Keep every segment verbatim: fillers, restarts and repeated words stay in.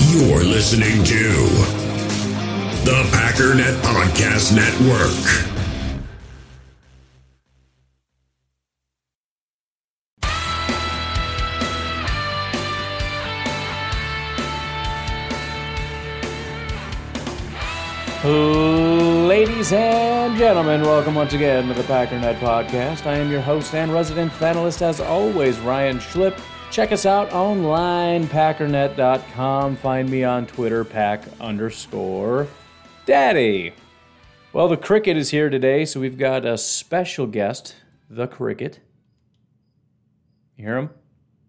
You're listening to the Packernet Podcast Network. Ladies and gentlemen, welcome once again to the Packernet Podcast. I am your host and resident panelist, as always, Ryan Schlip. Check us out online, packernet dot com. Find me on Twitter, pack underscore daddy. Well, the Cricket is here today, so we've got a special guest, the Cricket. You hear him?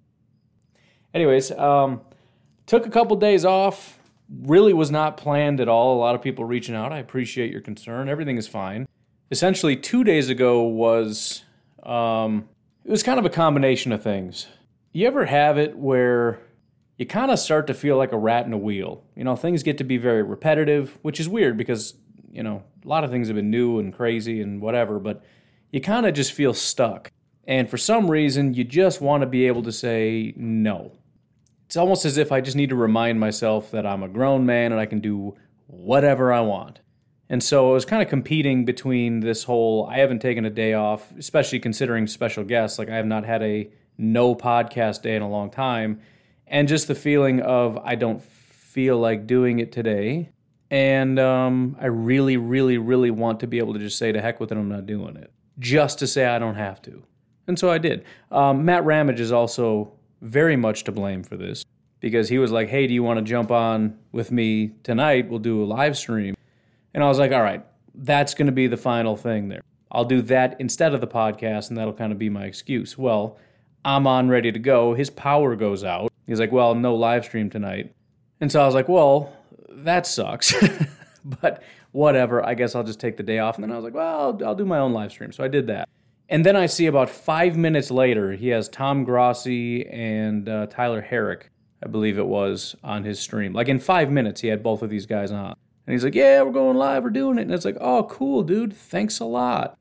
Anyways, um, took a couple days off. Really was not planned at all. A lot of people reaching out. I appreciate your concern. Everything is fine. Essentially, two days ago was, um, it was kind of a combination of things. You ever have it where you kind of start to feel like a rat in a wheel? You know, things get to be very repetitive, which is weird because, you know, a lot of things have been new and crazy and whatever, but you kind of just feel stuck. And for some reason, you just want to be able to say no. It's almost as if I just need to remind myself that I'm a grown man and I can do whatever I want. And so I was kind of competing between this whole, I haven't taken a day off, especially considering special guests, like I have not had a no podcast day in a long time, and just the feeling of I don't feel like doing it today. And um, I really, really, really want to be able to just say to heck with it, I'm not doing it. Just to say I don't have to. And so I did. Um, Matt Ramage is also very much to blame for this, because he was like, hey, do you want to jump on with me tonight? We'll do a live stream. And I was like, all right, that's going to be the final thing there. I'll do that instead of the podcast, and that'll kind of be my excuse. Well, I'm on ready to go. His power goes out. He's like, well, no live stream tonight. And so I was like, well, that sucks. But whatever, I guess I'll just take the day off. And then I was like, well, I'll, I'll do my own live stream. So I did that. And then I see about five minutes later, he has Tom Grossi and uh, Tyler Herrick, I believe it was, on his stream. Like in five minutes, he had both of these guys on. And he's like, yeah, we're going live, we're doing it. And it's like, oh, cool, dude. Thanks a lot.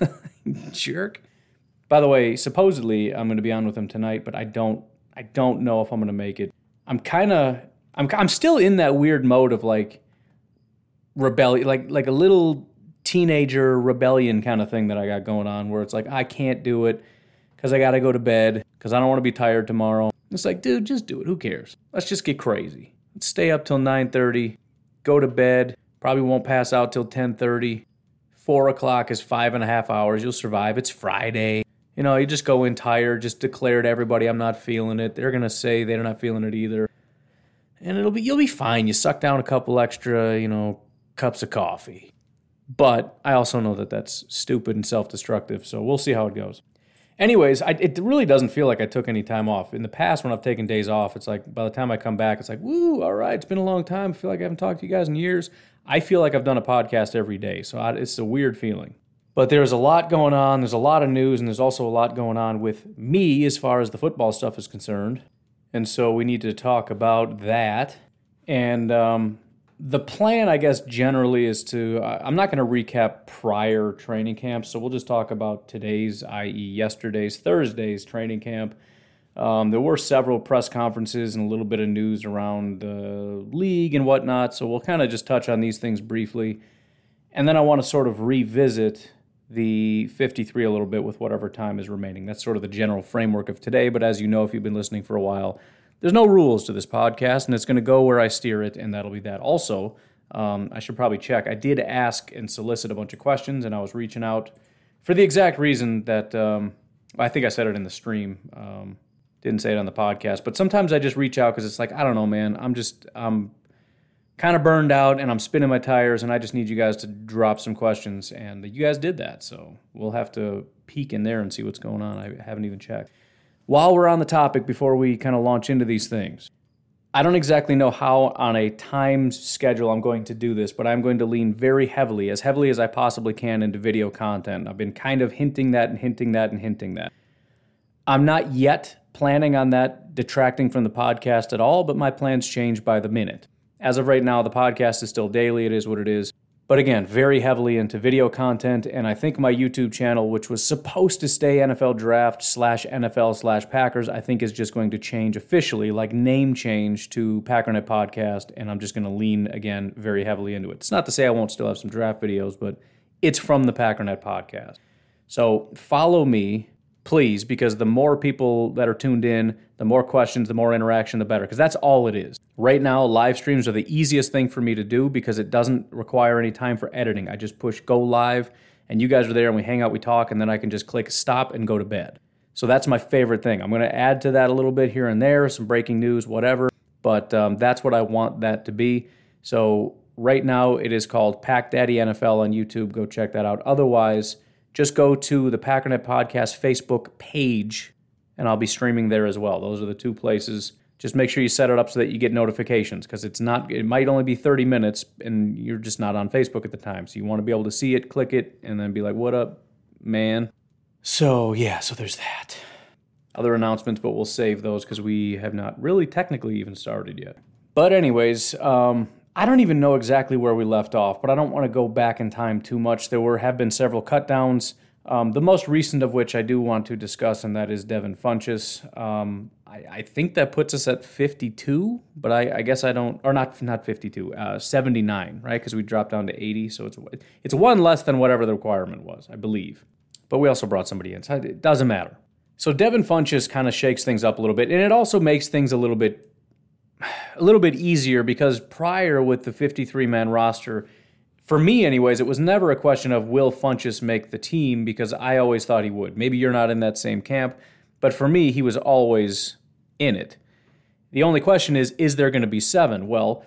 Jerk. By the way, supposedly I'm going to be on with him tonight, but I don't I don't know if I'm going to make it. I'm kind of, I'm I'm still in that weird mode of like rebellion, like like a little teenager rebellion kind of thing that I got going on, where it's like, I can't do it because I got to go to bed because I don't want to be tired tomorrow. It's like, dude, just do it. Who cares? Let's just get crazy. Let's stay up till nine thirty, go to bed, probably won't pass out till ten thirty. Four o'clock is five and a half hours. You'll survive. It's Friday. You know, you just go in tired, just declare to everybody, I'm not feeling it. They're going to say they're not feeling it either. And it'll be, you'll be fine. You suck down a couple extra, you know, cups of coffee. But I also know that that's stupid and self-destructive, so we'll see how it goes. Anyways, I, it really doesn't feel like I took any time off. In the past, when I've taken days off, it's like by the time I come back, it's like, woo, all right, it's been a long time. I feel like I haven't talked to you guys in years. I feel like I've done a podcast every day, so I, it's a weird feeling. But there's a lot going on. There's a lot of news, and there's also a lot going on with me as far as the football stuff is concerned. And so we need to talk about that. And um, the plan, I guess, generally is to, I'm not going to recap prior training camps, so we'll just talk about today's, that is yesterday's, Thursday's training camp. Um, there were several press conferences and a little bit of news around the league and whatnot, so we'll kind of just touch on these things briefly. And then I want to sort of revisit the fifty-three a little bit with whatever time is remaining. That's sort of the general framework of today, but as you know, if you've been listening for a while, there's no rules to this podcast, and it's going to go where I steer it, and that'll be that. Also, um, I should probably check. I did ask and solicit a bunch of questions, and I was reaching out for the exact reason that, um, I think I said it in the stream, um, didn't say it on the podcast, but sometimes I just reach out because it's like, I don't know, man, I'm just, I'm kind of burned out, and I'm spinning my tires, and I just need you guys to drop some questions, and you guys did that, so we'll have to peek in there and see what's going on. I haven't even checked. While we're on the topic, before we kind of launch into these things, I don't exactly know how on a time schedule I'm going to do this, but I'm going to lean very heavily, as heavily as I possibly can, into video content. I've been kind of hinting that and hinting that and hinting that. I'm not yet planning on that detracting from the podcast at all, but my plans change by the minute. As of right now, the podcast is still daily. It is what it is. But again, very heavily into video content, and I think my YouTube channel, which was supposed to stay N F L Draft slash N F L slash Packers, I think is just going to change officially, like name change to Packernet Podcast, and I'm just going to lean, again, very heavily into it. It's not to say I won't still have some draft videos, but it's from the Packernet Podcast. So follow me, please, because the more people that are tuned in, the more questions, the more interaction, the better, because that's all it is. Right now, live streams are the easiest thing for me to do because it doesn't require any time for editing. I just push go live, and you guys are there, and we hang out, we talk, and then I can just click stop and go to bed. So that's my favorite thing. I'm going to add to that a little bit here and there, some breaking news, whatever, but um, that's what I want that to be. So right now, it is called Pack Daddy N F L on YouTube. Go check that out. Otherwise, just go to the Packernet Podcast Facebook page, and I'll be streaming there as well. Those are the two places. Just make sure you set it up so that you get notifications, because it's not. It might only be thirty minutes, and you're just not on Facebook at the time. So you want to be able to see it, click it, and then be like, what up, man? So, yeah, so there's that. Other announcements, but we'll save those because we have not really technically even started yet. But anyways, um, I don't even know exactly where we left off, but I don't want to go back in time too much. There were have been several cut downs. Um, the most recent of which I do want to discuss, and that is Devin Funchess. Um, I, I think that puts us at fifty-two, but I, I guess I don't, or not not fifty-two, uh, seventy-nine, right? Because we dropped down to eighty, so it's it's one less than whatever the requirement was, I believe. But we also brought somebody in, so it doesn't matter. So Devin Funchess kind of shakes things up a little bit, and it also makes things a little bit a little bit easier because prior with the fifty-three man roster, for me anyways, it was never a question of will Funchess make the team, because I always thought he would. Maybe you're not in that same camp, but for me, he was always in it. The only question is, is there going to be seven? Well,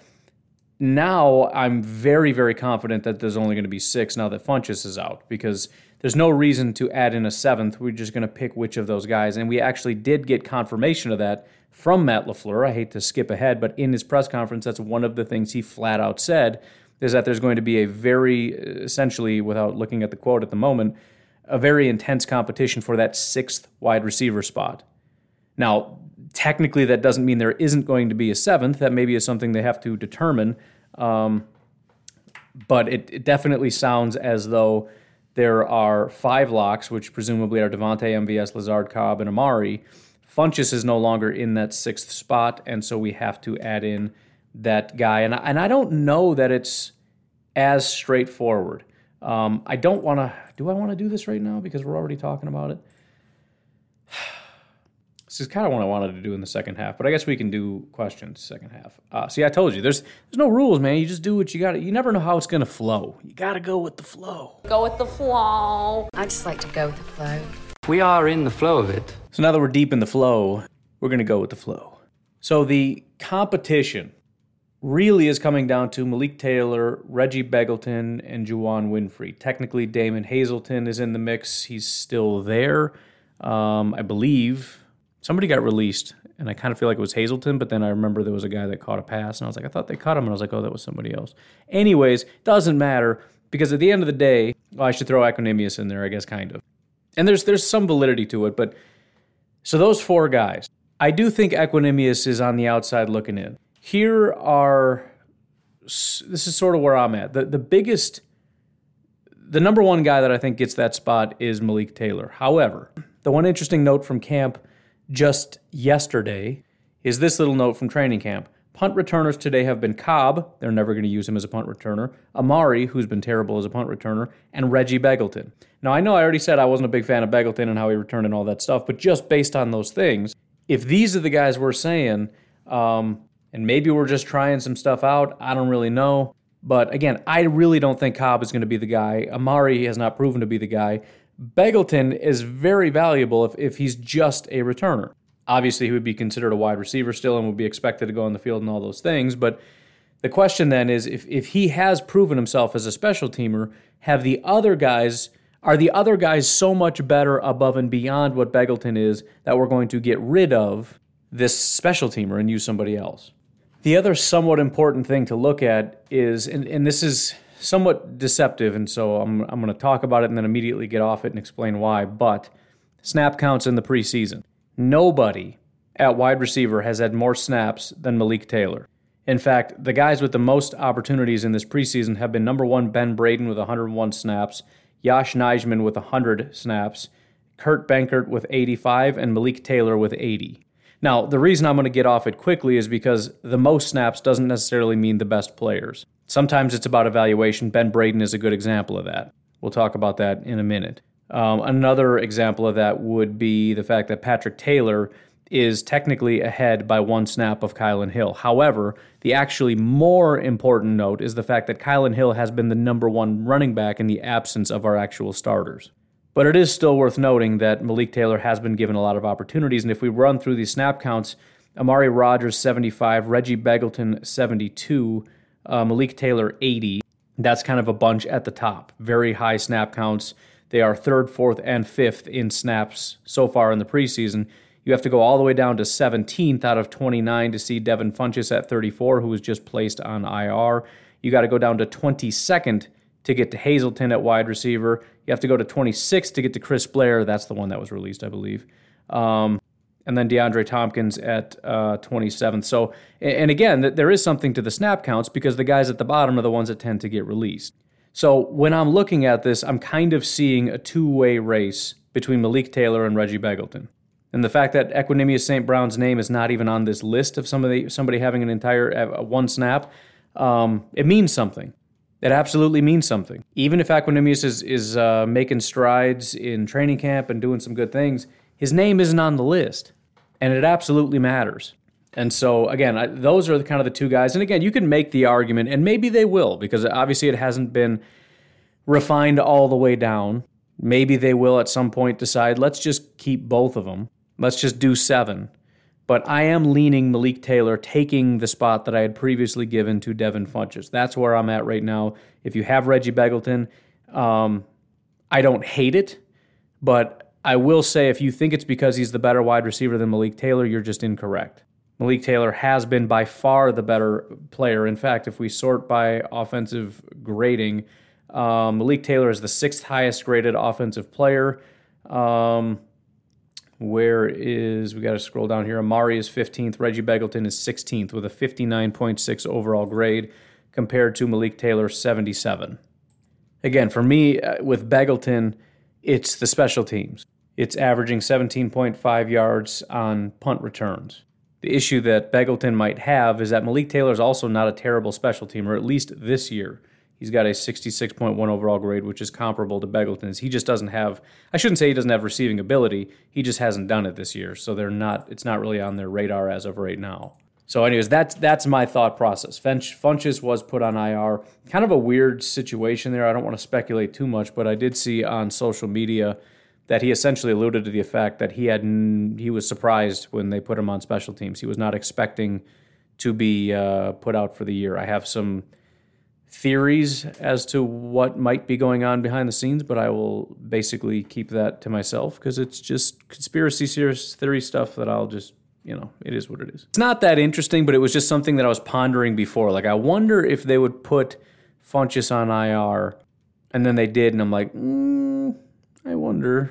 now I'm very, very confident that there's only going to be six now that Funchess is out, because there's no reason to add in a seventh. We're just going to pick which of those guys, and we actually did get confirmation of that from Matt LaFleur. I hate to skip ahead, but in his press conference, that's one of the things he flat out said, is that there's going to be a very, essentially, without looking at the quote at the moment, a very intense competition for that sixth wide receiver spot. Now, technically, that doesn't mean there isn't going to be a seventh. That maybe is something they have to determine. Um, but it, it definitely sounds as though there are five locks, which presumably are Devontae, M V S, Lazard, Cobb, and Amari. Funchess is no longer in that sixth spot, and so we have to add in that guy. And I, and I don't know that it's as straightforward. Um, I don't want to... Do I want to do this right now because we're already talking about it? This is kind of what I wanted to do in the second half, but I guess we can do questions second half. Uh, see, I told you, there's there's no rules, man. You just do what you got to. You never know how it's going to flow. You got to go with the flow. Go with the flow. I just like to go with the flow. We are in the flow of it. So now that we're deep in the flow, we're going to go with the flow. So the competition really is coming down to Malik Taylor, Reggie Begelton, and Juwan Winfrey. Technically, Damon Hazelton is in the mix. He's still there, um, I believe. Somebody got released, and I kind of feel like it was Hazelton, but then I remember there was a guy that caught a pass, and I was like, I thought they caught him, and I was like, oh, that was somebody else. Anyways, doesn't matter, because at the end of the day, well, I should throw Equanimeous in there, I guess, kind of. And there's there's some validity to it, but so those four guys, I do think Equanimeous is on the outside looking in. Here are, this is sort of where I'm at. The, the biggest, the number one guy that I think gets that spot is Malik Taylor. However, the one interesting note from camp just yesterday is this little note from training camp. Punt returners today have been Cobb, they're never going to use him as a punt returner, Amari, who's been terrible as a punt returner, and Reggie Begelton. Now, I know I already said I wasn't a big fan of Begelton and how he returned and all that stuff, but just based on those things, if these are the guys we're saying, um, and maybe we're just trying some stuff out, I don't really know. But again, I really don't think Cobb is going to be the guy. Amari has not proven to be the guy. Begelton is very valuable if, if he's just a returner. Obviously, he would be considered a wide receiver still and would be expected to go on the field and all those things. But the question then is, if, if he has proven himself as a special teamer, have the other guys, are the other guys so much better above and beyond what Begelton is that we're going to get rid of this special teamer and use somebody else? The other somewhat important thing to look at is, and, and this is somewhat deceptive, and so I'm I'm going to talk about it and then immediately get off it and explain why, but snap counts in the preseason. Nobody at wide receiver has had more snaps than Malik Taylor. In fact, the guys with the most opportunities in this preseason have been number one, Ben Braden with one hundred one snaps, Josh Nijman with one hundred snaps, Kurt Benkert with eighty-five, and Malik Taylor with eighty. Now, the reason I'm going to get off it quickly is because the most snaps doesn't necessarily mean the best players. Sometimes it's about evaluation. Ben Braden is a good example of that. We'll talk about that in a minute. Um, another example of that would be the fact that Patrick Taylor is technically ahead by one snap of Kylan Hill. However, the actually more important note is the fact that Kylan Hill has been the number one running back in the absence of our actual starters. But it is still worth noting that Malik Taylor has been given a lot of opportunities, and if we run through these snap counts, Amari Rodgers, seventy-five, Reggie Begelton, seventy-two, uh, Malik Taylor, eighty. That's kind of a bunch at the top. Very high snap counts. They are third, fourth, and fifth in snaps so far in the preseason. You have to go all the way down to seventeenth out of twenty-nine to see Devin Funchess at thirty-four, who was just placed on I R. You got to go down to twenty-second to get to Hazelton at wide receiver. You have to go to twenty-sixth to get to Chris Blair. That's the one that was released, I believe. Um, and then DeAndre Tompkins at uh, twenty-seventh. So, and again, there is something to the snap counts because the guys at the bottom are the ones that tend to get released. So when I'm looking at this, I'm kind of seeing a two-way race between Malik Taylor and Reggie Begelton. And the fact that Equanimeous Saint Brown's name is not even on this list of somebody somebody having an entire uh, one snap, um, it means something. It absolutely means something. Even if Equanimeous is, is uh, making strides in training camp and doing some good things, his name isn't on the list, and it absolutely matters. And so, again, I, those are the, kind of the two guys. And again, you can make the argument, and maybe they will, because obviously it hasn't been refined all the way down. Maybe they will at some point decide, let's just keep both of them. Let's just do seven. But I am leaning Malik Taylor taking the spot that I had previously given to Devin Funchess. That's where I'm at right now. If you have Reggie Begelton, um, I don't hate it, but I will say if you think it's because he's the better wide receiver than Malik Taylor, you're just incorrect. Malik Taylor has been by far the better player. In fact, if we sort by offensive grading, um, Malik Taylor is the sixth highest graded offensive player. Um... Where is, we got to scroll down here, Amari is fifteenth, Reggie Begelton is sixteenth with a fifty-nine point six overall grade compared to Malik Taylor's seventy-seven. Again, for me, uh, with Begelton, it's the special teams. It's averaging seventeen point five yards on punt returns. The issue that Begelton might have is that Malik Taylor is also not a terrible special teamer, at least this year. He's got a sixty-six point one overall grade, which is comparable to Begelton's. He just doesn't have, I shouldn't say he doesn't have receiving ability. He just hasn't done it this year. So they're not, it's not really on their radar as of right now. So anyways, that's that's my thought process. Funchess was put on I R. Kind of a weird situation there. I don't want to speculate too much, but I did see on social media that he essentially alluded to the fact that he had he was surprised when they put him on special teams. He was not expecting to be uh, put out for the year. I have some theories as to what might be going on behind the scenes, but I will basically keep that to myself because it's just conspiracy theory stuff that I'll just, you know, it is what it is. It's not that interesting, but it was just something that I was pondering before. Like, I wonder if they would put Funchess on I R, and then they did, and I'm like, mm, I wonder.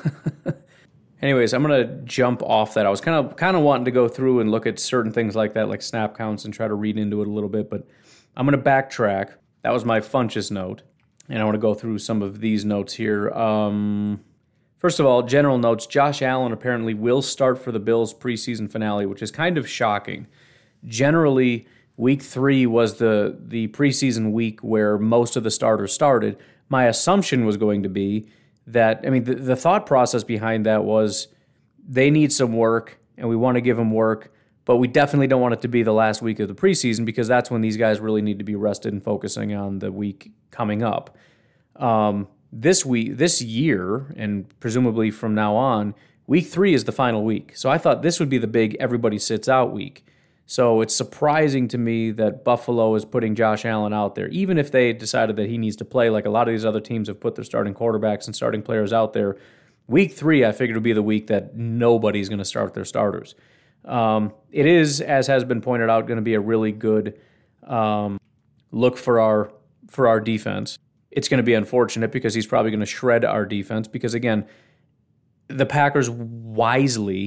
Anyways, I'm going to jump off that. I was kind of kind of wanting to go through and look at certain things like that, like snap counts, and try to read into it a little bit, but I'm going to backtrack. That was my Funchess note, and I want to go through some of these notes here. Um, first of all, general notes. Josh Allen apparently will start for the Bills preseason finale, which is kind of shocking. Generally, week three was the, the preseason week where most of the starters started. My assumption was going to be that, I mean, the, the thought process behind that was they need some work, and we want to give them work, but we definitely don't want it to be the last week of the preseason because that's when these guys really need to be rested and focusing on the week coming up. Um, this week, this year, and presumably from now on, week three is the final week. So I thought this would be the big everybody sits out week. So it's surprising to me that Buffalo is putting Josh Allen out there, even if they decided that he needs to play like a lot of these other teams have put their starting quarterbacks and starting players out there. Week three, I figured would be the week that nobody's going to start their starters. Um, it is, as has been pointed out, going to be a really good um, look for our for our defense. It's going to be unfortunate because he's probably going to shred our defense because, again, the Packers wisely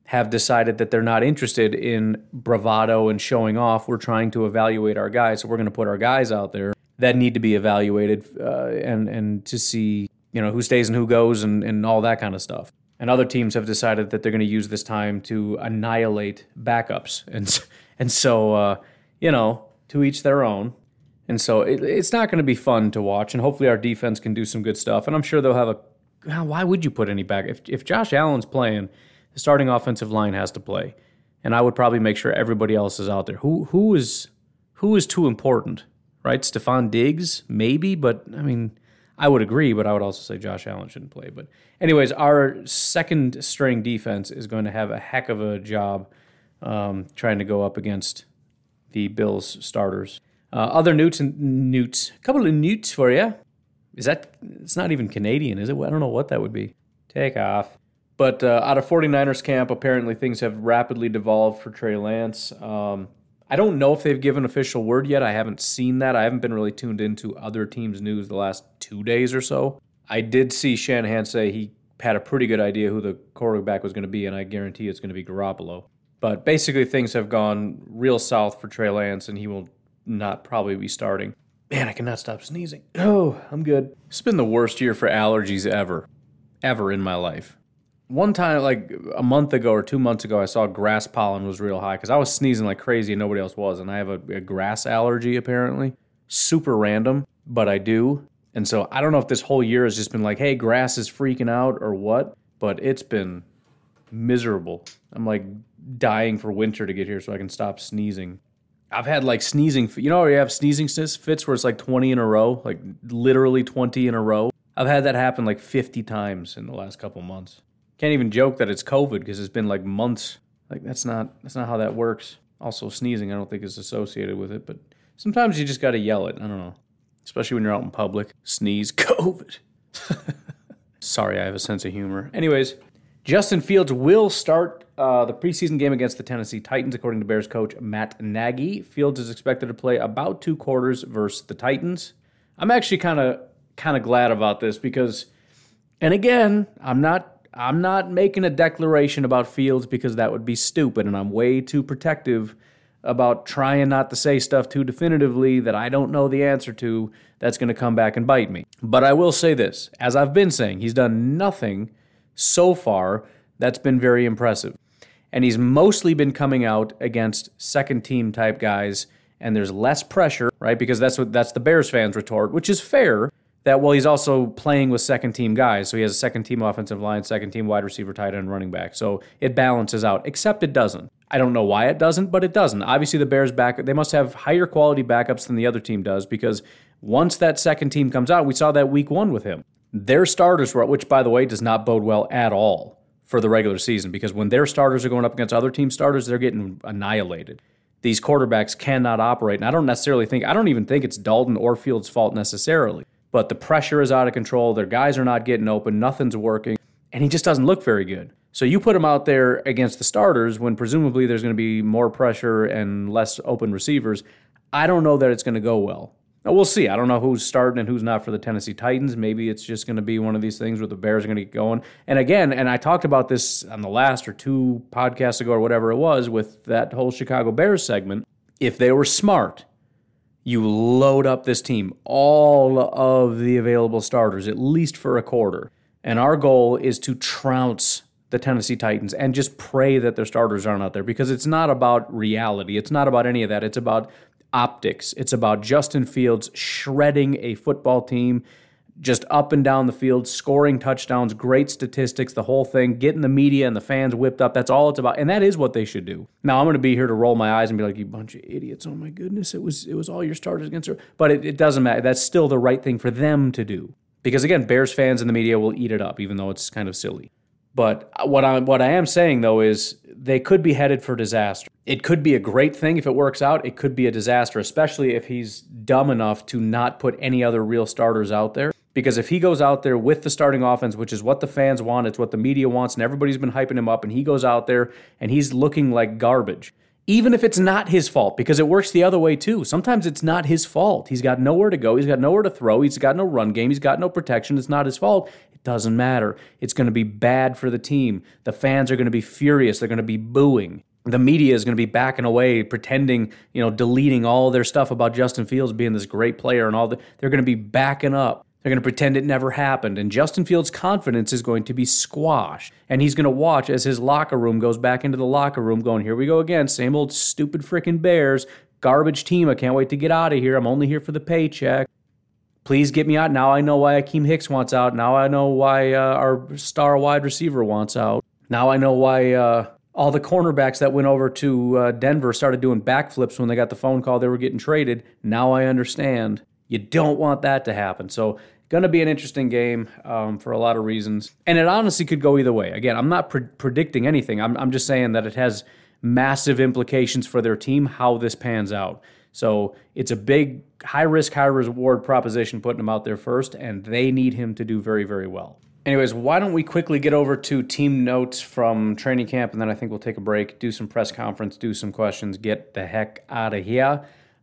have decided that they're not interested in bravado and showing off. We're trying to evaluate our guys, so we're going to put our guys out there that need to be evaluated uh, and and to see, you know, who stays and who goes and, and all that kind of stuff. And other teams have decided that they're going to use this time to annihilate backups. And, and so, uh, you know, to each their own. And so it, it's not going to be fun to watch, and hopefully our defense can do some good stuff. And I'm sure they'll have a – why would you put any back? If, if Josh Allen's playing, the starting offensive line has to play. And I would probably make sure everybody else is out there. Who who is who is too important, right? Stephon Diggs, maybe, but, I mean – I would agree, but I would also say Josh Allen shouldn't play. But anyways, our second-string defense is going to have a heck of a job um, trying to go up against the Bills starters. Uh, other newts and newts, a couple of newts for you. Is that, it's not even Canadian, is it? I don't know what that would be. Take off. But uh, out of 49ers camp, apparently things have rapidly devolved for Trey Lance. Um, I don't know if they've given official word yet. I haven't seen that. I haven't been really tuned into other teams' news the last two days or so. I did see Shanahan say he had a pretty good idea who the quarterback was going to be, and I guarantee it's going to be Garoppolo. But basically things have gone real south for Trey Lance, and he will not probably be starting. Man, I cannot stop sneezing. Oh, I'm good. It's been the worst year for allergies ever. Ever in my life. One time, like a month ago or two months ago, I saw grass pollen was real high because I was sneezing like crazy and nobody else was. And I have a, a grass allergy, apparently. Super random, but I do. And so I don't know if this whole year has just been like, hey, grass is freaking out or what, but it's been miserable. I'm like dying for winter to get here so I can stop sneezing. I've had like sneezing, you know, you have sneezing fits where it's like twenty in a row, like literally twenty in a row. I've had that happen like fifty times in the last couple months. Can't even joke that it's COVID because it's been like months. Like that's not that's not how that works. Also, sneezing I don't think is associated with it, but sometimes you just got to yell it. I don't know, especially when you're out in public. Sneeze, COVID. Sorry, I have a sense of humor. Anyways, Justin Fields will start uh, the preseason game against the Tennessee Titans, according to Bears coach Matt Nagy. Fields is expected to play about two quarters versus the Titans. I'm actually kind of kind of glad about this because, and again, I'm not. I'm not making a declaration about Fields because that would be stupid, and I'm way too protective about trying not to say stuff too definitively that I don't know the answer to that's going to come back and bite me. But I will say this, as I've been saying, he's done nothing so far that's been very impressive. And he's mostly been coming out against second-team type guys, and there's less pressure, right? Because that's what that's the Bears fans' retort, which is fair. That, well, he's also playing with second-team guys, so he has a second-team offensive line, second-team wide receiver, tight end, running back. So it balances out, except it doesn't. I don't know why it doesn't, but it doesn't. Obviously, the Bears back they must have higher quality backups than the other team does because once that second team comes out, we saw that week one with him. Their starters were, which, by the way, does not bode well at all for the regular season because when their starters are going up against other team starters, they're getting annihilated. These quarterbacks cannot operate, and I don't necessarily think, I don't even think it's Dalton or Fields' fault necessarily. But the pressure is out of control. Their guys are not getting open. Nothing's working. And he just doesn't look very good. So you put him out there against the starters when presumably there's going to be more pressure and less open receivers. I don't know that it's going to go well. Now, we'll see. I don't know who's starting and who's not for the Tennessee Titans. Maybe it's just going to be one of these things where the Bears are going to get going. And again, and I talked about this on the last or two podcasts ago or whatever it was with that whole Chicago Bears segment. If they were smart, you load up this team, all of the available starters, at least for a quarter. And our goal is to trounce the Tennessee Titans and just pray that their starters aren't out there because it's not about reality. It's not about any of that. It's about optics. It's about Justin Fields shredding a football team, just up and down the field, scoring touchdowns, great statistics, the whole thing, getting the media and the fans whipped up. That's all it's about. And that is what they should do. Now, I'm going to be here to roll my eyes and be like, you bunch of idiots. Oh, my goodness. It was it was all your starters against her. But it, it doesn't matter. That's still the right thing for them to do. Because, again, Bears fans and the media will eat it up, even though it's kind of silly. But what I, what I am saying, though, is they could be headed for disaster. It could be a great thing if it works out. It could be a disaster, especially if he's dumb enough to not put any other real starters out there. Because if he goes out there with the starting offense, which is what the fans want, it's what the media wants, and everybody's been hyping him up, and he goes out there and he's looking like garbage, even if it's not his fault, because it works the other way too. Sometimes it's not his fault. He's got nowhere to go. He's got nowhere to throw. He's got no run game. He's got no protection. It's not his fault. It doesn't matter. It's going to be bad for the team. The fans are going to be furious. They're going to be booing. The media is going to be backing away, pretending, you know, deleting all their stuff about Justin Fields being this great player and all that. They're going to be backing up. They're going to pretend it never happened, and Justin Fields' confidence is going to be squashed. And he's going to watch as his locker room goes back into the locker room going, here we go again, same old stupid freaking Bears, garbage team, I can't wait to get out of here, I'm only here for the paycheck. Please get me out. Now I know why Akeem Hicks wants out. Now I know why uh, our star wide receiver wants out. Now I know why uh, all the cornerbacks that went over to uh, Denver started doing backflips when they got the phone call they were getting traded. Now I understand. You don't want that to happen. So going to be an interesting game um, for a lot of reasons. And it honestly could go either way. Again, I'm not pre- predicting anything. I'm, I'm just saying that it has massive implications for their team, how this pans out. So it's a big high-risk, high-reward proposition putting him out there first, and they need him to do very, very well. Anyways, why don't we quickly get over to team notes from training camp, and then I think we'll take a break, do some press conference, do some questions, get the heck out of here.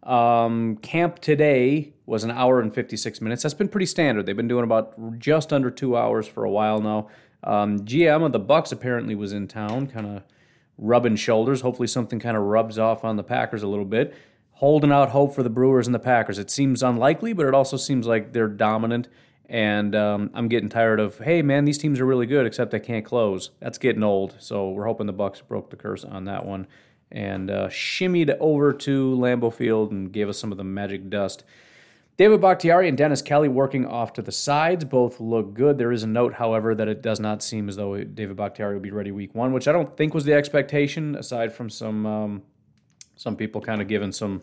Um, camp today was an hour and fifty-six minutes. That's been pretty standard. They've been doing about just under two hours for a while now. Um, G M of the Bucs apparently was in town, kind of rubbing shoulders. Hopefully something kind of rubs off on the Packers a little bit. Holding out hope for the Brewers and the Packers. It seems unlikely, but it also seems like they're dominant. And um, I'm getting tired of, hey, man, these teams are really good, except they can't close. That's getting old. So we're hoping the Bucs broke the curse on that one. And uh, shimmied over to Lambeau Field and gave us some of the magic dust. David Bakhtiari and Dennis Kelly working off to the sides. Both look good. There is a note, however, that it does not seem as though David Bakhtiari will be ready week one, which I don't think was the expectation, aside from some um, some people kind of giving some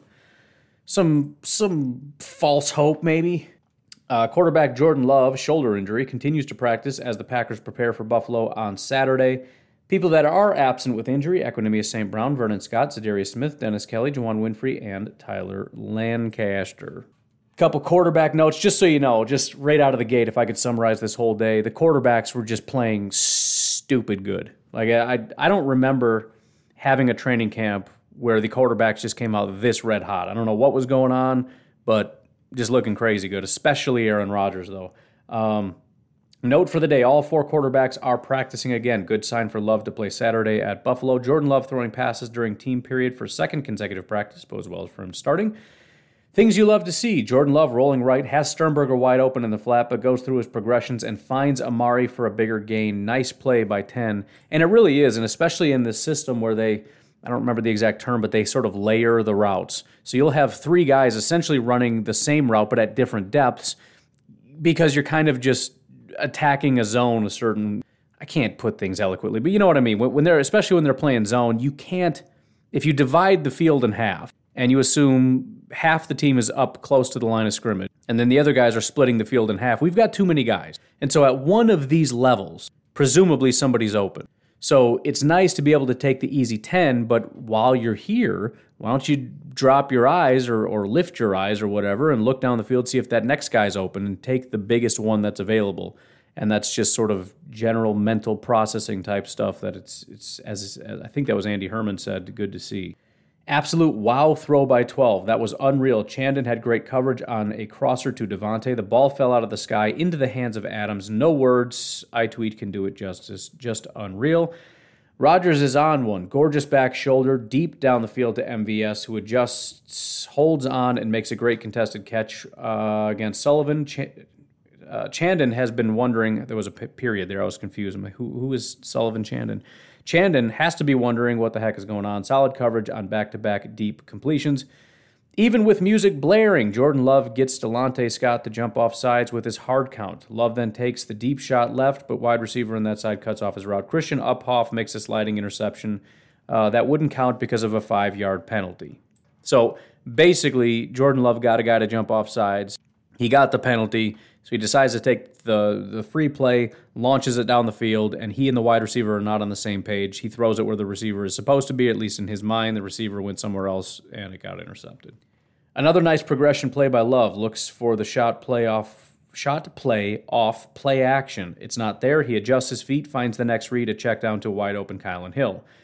some some false hope, maybe. Uh, quarterback Jordan Love, shoulder injury, continues to practice as the Packers prepare for Buffalo on Saturday. People that are absent with injury, Equanimeous Saint Brown, Vernon Scott, Za'Darius Smith, Dennis Kelly, Juwan Winfrey, and Tyler Lancaster. Couple quarterback notes, just so you know, just right out of the gate, if I could summarize this whole day, the quarterbacks were just playing stupid good. Like, I, I don't remember having a training camp where the quarterbacks just came out this red hot. I don't know what was going on, but just looking crazy good, especially Aaron Rodgers, though. Um... Note for the day, all four quarterbacks are practicing again. Good sign for Love to play Saturday at Buffalo. Jordan Love throwing passes during team period for second consecutive practice, bodes well for him starting. Things you love to see. Jordan Love rolling right, has Sternberger wide open in the flat, but goes through his progressions and finds Amari for a bigger gain. Nice play by ten. And it really is, and especially in this system where they, I don't remember the exact term, but they sort of layer the routes. So you'll have three guys essentially running the same route, but at different depths, because you're kind of just attacking a zone a certain, I can't put things eloquently, but you know what I mean. When they're, especially when they're playing zone, you can't, if you divide the field in half and you assume half the team is up close to the line of scrimmage and then the other guys are splitting the field in half, we've got too many guys. And so at one of these levels, presumably somebody's open. So it's nice to be able to take the easy ten, but while you're here, why don't you drop your eyes or, or lift your eyes or whatever and look down the field, see if that next guy's open and take the biggest one that's available. And that's just sort of general mental processing type stuff that it's, it's as, as I think that was Andy Herman said, good to see. Absolute wow throw by twelve. That was unreal. Chandon had great coverage on a crosser to Devontae. The ball fell out of the sky into the hands of Adams. No words. iTweet can do it justice. Just unreal. Rodgers is on one. Gorgeous back shoulder deep down the field to M V S, who adjusts, holds on, and makes a great contested catch uh, against Sullivan. Ch- uh, Chandon has been wondering, there was a p- period there, I was confused. I'm like, who, who is Sullivan Chandon? Chandon has to be wondering what the heck is going on. Solid coverage on back-to-back deep completions. Even with music blaring, Jordan Love gets Delonte Scott to jump off sides with his hard count. Love then takes the deep shot left, but wide receiver on that side cuts off his route. Christian Uphoff makes a sliding interception. Uh, that wouldn't count because of a five-yard penalty. So basically, Jordan Love got a guy to jump off sides. He got the penalty, so he decides to take the, the free play, launches it down the field, and he and the wide receiver are not on the same page. He throws it where the receiver is supposed to be, at least in his mind. The receiver went somewhere else, and it got intercepted. Another nice progression play by Love. Looks for the shot play off, shot play off play action. It's not there. He adjusts his feet, finds the next read, a check down to a wide open Kylan Hill.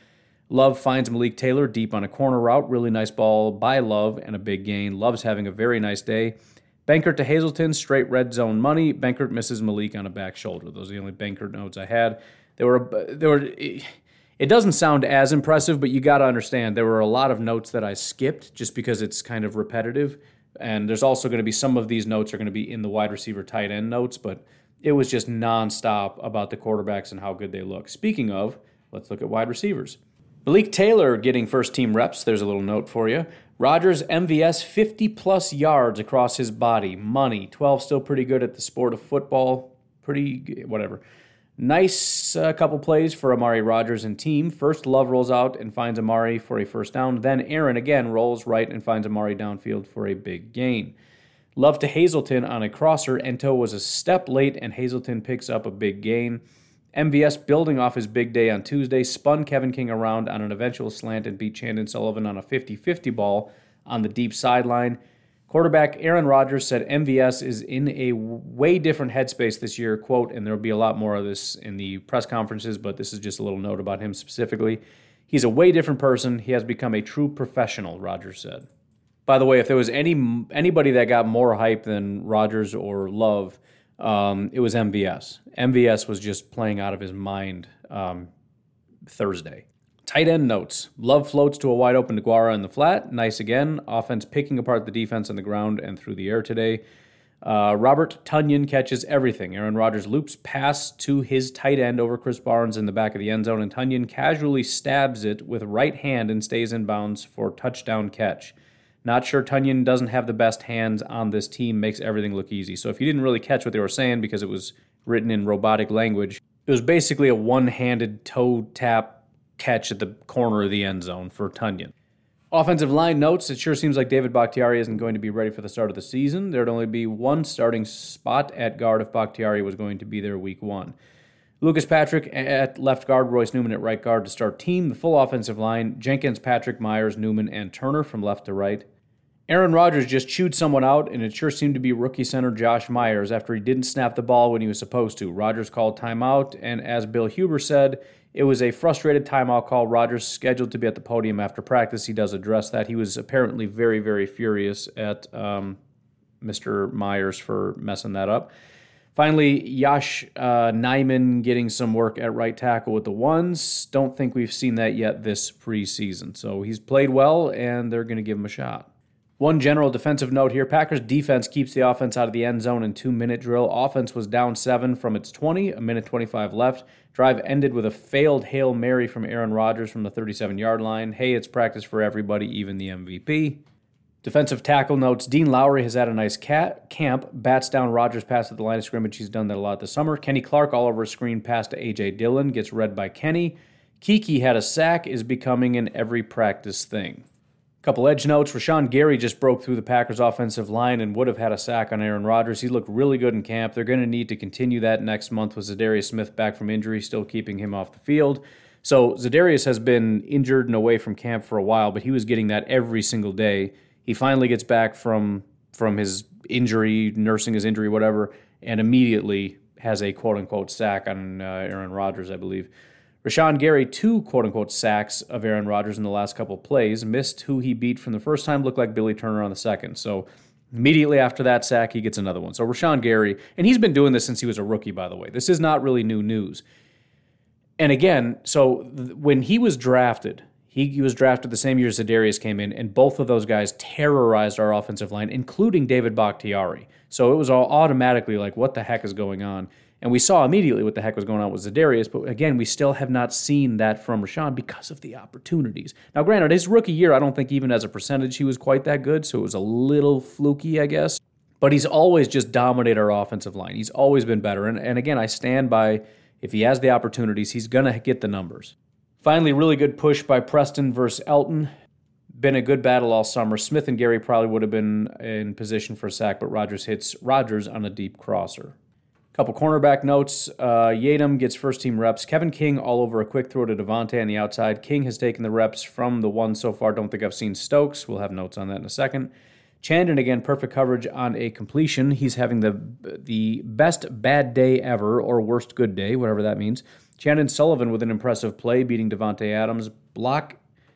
Love finds Malik Taylor deep on a corner route. Really nice ball by Love and a big gain. Love's having a very nice day. Benkert to Hazelton, straight red zone money. Benkert misses Malik on a back shoulder. Those are the only Benkert notes I had. There were, there were. It doesn't sound as impressive, but you got to understand there were a lot of notes that I skipped just because it's kind of repetitive. And there's also going to be some of these notes are going to be in the wide receiver tight end notes, but it was just nonstop about the quarterbacks and how good they look. Speaking of, let's look at wide receivers. Malik Taylor getting first-team reps. There's a little note for you. Rodgers, M V S, fifty-plus yards across his body. Money. twelve still pretty good at the sport of football. Pretty, whatever. Nice uh, couple plays for Amari Rodgers and team. First, Love rolls out and finds Amari for a first down. Then Aaron again rolls right and finds Amari downfield for a big gain. Love to Hazelton on a crosser. Ento was a step late, and Hazelton picks up a big gain. M V S, building off his big day on Tuesday, spun Kevin King around on an eventual slant and beat Chandon Sullivan on a fifty-fifty ball on the deep sideline. Quarterback Aaron Rodgers said M V S is in a way different headspace this year, quote, and there will be a lot more of this in the press conferences, but this is just a little note about him specifically. He's a way different person. He has become a true professional, Rodgers said. By the way, if there was any anybody that got more hype than Rodgers or Love, Um, it was M V S. M V S was just playing out of his mind um, Thursday. Tight end notes. Love floats to a wide open DeGuara in the flat. Nice again. Offense picking apart the defense on the ground and through the air today. Uh, Robert Tonyan catches everything. Aaron Rodgers loops pass to his tight end over Chris Barnes in the back of the end zone, and Tonyan casually stabs it with right hand and stays in bounds for touchdown catch. Not sure Tonyan doesn't have the best hands on this team, makes everything look easy. So if you didn't really catch what they were saying because it was written in robotic language, it was basically a one-handed toe tap catch at the corner of the end zone for Tonyan. Offensive line notes, it sure seems like David Bakhtiari isn't going to be ready for the start of the season. There'd only be one starting spot at guard if Bakhtiari was going to be there week one. Lucas Patrick at left guard, Royce Newman at right guard to start team. The full offensive line, Jenkins, Patrick, Myers, Newman, and Turner from left to right. Aaron Rodgers just chewed someone out, and it sure seemed to be rookie center Josh Myers after he didn't snap the ball when he was supposed to. Rodgers called timeout, and as Bill Huber said, it was a frustrated timeout call. Rodgers scheduled to be at the podium after practice. He does address that. He was apparently very, very furious at um, Mister Myers for messing that up. Finally, Yash uh, Nyman getting some work at right tackle with the ones. Don't think we've seen that yet this preseason. So he's played well, and they're going to give him a shot. One general defensive note here. Packers defense keeps the offense out of the end zone in two-minute drill. Offense was down seven from its twenty, a minute twenty-five left. Drive ended with a failed Hail Mary from Aaron Rodgers from the thirty-seven-yard line. Hey, it's practice for everybody, even the M V P. Defensive tackle notes. Dean Lowry has had a nice cat camp. Bats down Rodgers pass at the line of scrimmage. He's done that a lot this summer. Kenny Clark all over a screen pass to A J Dillon. Gets read by Kenny. Kiki had a sack. Is becoming an every practice thing. Couple edge notes. Rashawn Gary just broke through the Packers' offensive line and would have had a sack on Aaron Rodgers. He looked really good in camp. They're going to need to continue that next month with Zadarius Smith back from injury, still keeping him off the field. So Zadarius has been injured and away from camp for a while, but he was getting that every single day. He finally gets back from, from his injury, nursing his injury, whatever, and immediately has a quote-unquote sack on uh, Aaron Rodgers, I believe. Rashawn Gary, two quote-unquote sacks of Aaron Rodgers in the last couple plays. Missed who he beat from the first time, looked like Billy Turner on the second. So immediately after that sack, he gets another one. So Rashawn Gary, and he's been doing this since he was a rookie, by the way. This is not really new news. And again, so th- when he was drafted, he, he was drafted the same year Zadarius came in, and both of those guys terrorized our offensive line, including David Bakhtiari. So it was all automatically like, what the heck is going on? And we saw immediately what the heck was going on with Zadarius, but again, we still have not seen that from Rashawn because of the opportunities. Now, granted, his rookie year, I don't think even as a percentage he was quite that good, so it was a little fluky, I guess. But he's always just dominated our offensive line. He's always been better. And, and again, I stand by, if he has the opportunities, he's going to get the numbers. Finally, really good push by Preston versus Elton. Been a good battle all summer. Smith and Gary probably would have been in position for a sack, but Rodgers hits Rodgers on a deep crosser. Couple cornerback notes. Uh, Yadam gets first-team reps. Kevin King all over a quick throw to Devontae on the outside. King has taken the reps from the one so far. Don't think I've seen Stokes. We'll have notes on that in a second. Chandon, again, perfect coverage on a completion. He's having the the best bad day ever, or worst good day, whatever that means. Chandon Sullivan with an impressive play, beating Devontae Adams. Block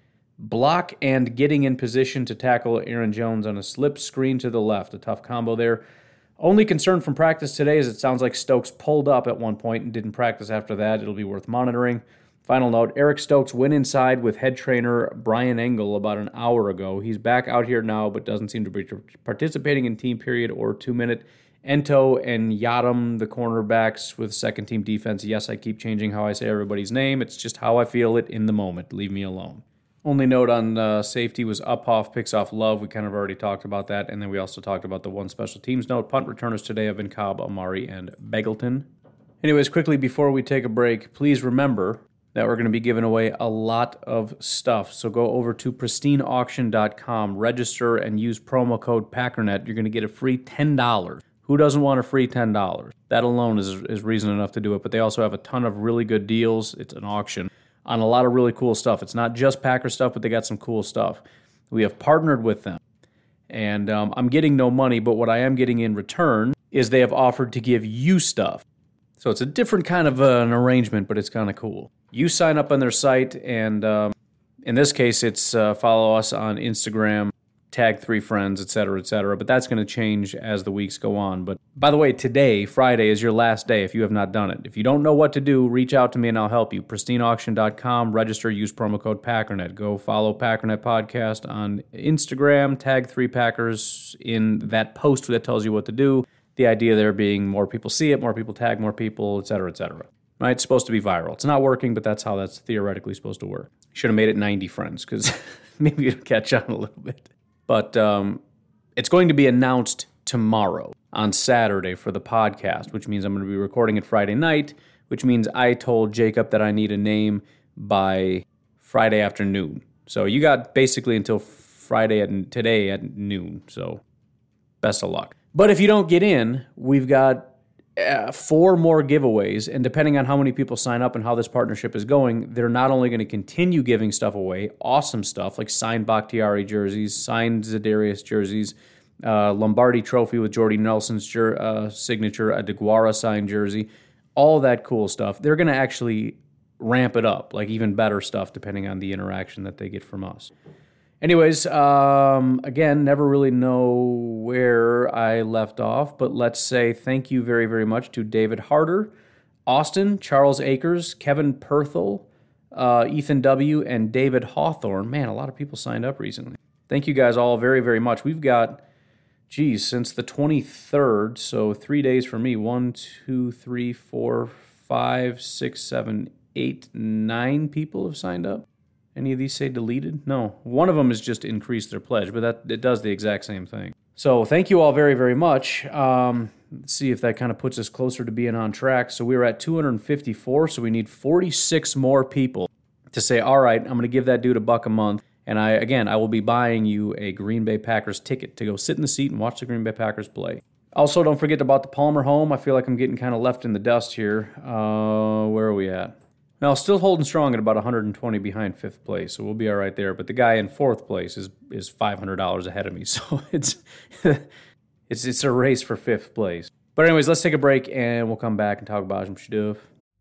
block and getting in position to tackle Aaron Jones on a slip screen to the left. A tough combo there. Only concern from practice today is it sounds like Stokes pulled up at one point and didn't practice after that. It'll be worth monitoring. Final note, Eric Stokes went inside with head trainer Brian Engel about an hour ago. He's back out here now, but doesn't seem to be participating in team period or two-minute. Ento and Yadam, the cornerbacks with second-team defense. Yes, I keep changing how I say everybody's name. It's just how I feel it in the moment. Leave me alone. Only note on uh, safety was Uphoff picks off Love. We kind of already talked about that. And then we also talked about the one special teams note. Punt returners today have been Cobb, Amari, and Begelton. Anyways, quickly before we take a break, please remember that we're going to be giving away a lot of stuff. So go over to pristine auction dot com, register, and use promo code PACKERNET. You're going to get a free ten dollars. Who doesn't want a free ten dollars? That alone is, is reason enough to do it. But they also have a ton of really good deals. It's an auction on a lot of really cool stuff. It's not just Packer stuff, but they got some cool stuff. We have partnered with them. And um, I'm getting no money, but what I am getting in return is they have offered to give you stuff. So it's a different kind of uh, an arrangement, but it's kind of cool. You sign up on their site, and um, in this case, it's uh, follow us on Instagram, tag three friends, et cetera, et cetera. But that's going to change as the weeks go on. But by the way, today, Friday, is your last day if you have not done it. If you don't know what to do, reach out to me and I'll help you. pristine auction dot com, register, use promo code PACKERNET. Go follow Packernet Podcast on Instagram, tag three Packers in that post that tells you what to do. The idea there being more people see it, more people tag more people, et cetera, et cetera. Right? It's supposed to be viral. It's not working, but that's how that's theoretically supposed to work. Should have made it ninety friends because maybe it'll catch on a little bit. But um, it's going to be announced tomorrow on Saturday for the podcast, which means I'm going to be recording it Friday night, which means I told Jacob that I need a name by Friday afternoon. So you got basically until Friday at today at noon. So best of luck. But if you don't get in, we've got uh, four more giveaways, and depending on how many people sign up and how this partnership is going, they're not only going to continue giving stuff away, awesome stuff like signed Bakhtiari jerseys, signed Za'Darius jerseys, uh, Lombardi Trophy with Jordy Nelson's jer- uh, signature, a DeGuara signed jersey, all that cool stuff. They're going to actually ramp it up, like even better stuff depending on the interaction that they get from us. Anyways, um, again, never really know where I left off, but let's say thank you very, very much to David Harder, Austin, Charles Akers, Kevin Perthel, uh, Ethan W., and David Hawthorne. Man, a lot of people signed up recently. Thank you guys all very, very much. We've got, geez, since the twenty-third, so three days for me, one, two, three, four, five, six, seven, eight, nine people have signed up. Any of these say deleted? No. One of them has just increased their pledge, but that it does the exact same thing. So thank you all very, very much. Um, let's see if that kind of puts us closer to being on track. So we were at two hundred fifty-four, so we need forty-six more people to say, all right, I'm going to give that dude a buck a month. And I again, I will be buying you a Green Bay Packers ticket to go sit in the seat and watch the Green Bay Packers play. Also, don't forget about the Palmer home. I feel like I'm getting kind of left in the dust here. Uh, where are we at? Now, still holding strong at about one hundred twenty behind fifth place, so we'll be all right there. But the guy in fourth place is is five hundred dollars ahead of me, so it's it's it's a race for fifth place. But anyways, let's take a break, and we'll come back and talk about some stuff.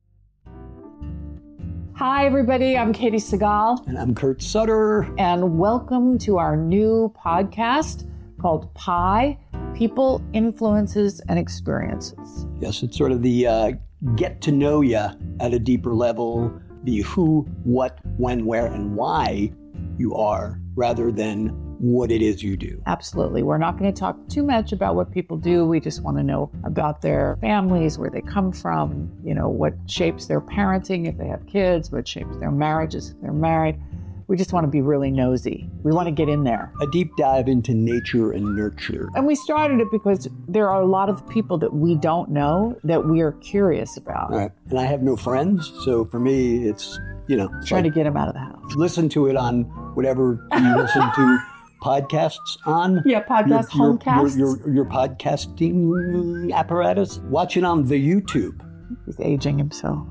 Hi, everybody. I'm Katie Segal. And I'm Kurt Sutter. And welcome to our new podcast called Pi, People, Influences, and Experiences. Yes, it's sort of the uh, get to know you at a deeper level, the who, what, when, where, and why you are, rather than what it is you do. Absolutely. We're not going to talk too much about what people do. We just want to know about their families, where they come from, you know, what shapes their parenting if they have kids, what shapes their marriages if they're married. We just want to be really nosy. We want to get in there. A deep dive into nature and nurture. And we started it because there are a lot of people that we don't know that we are curious about. All right. And I have no friends, so for me, it's, you know. Trying like, to get them out of the house. Listen to it on whatever you listen to podcasts on. Yeah, podcast, your, homecasts. Your, your, your podcasting apparatus. Watch it on the YouTube. He's aging himself.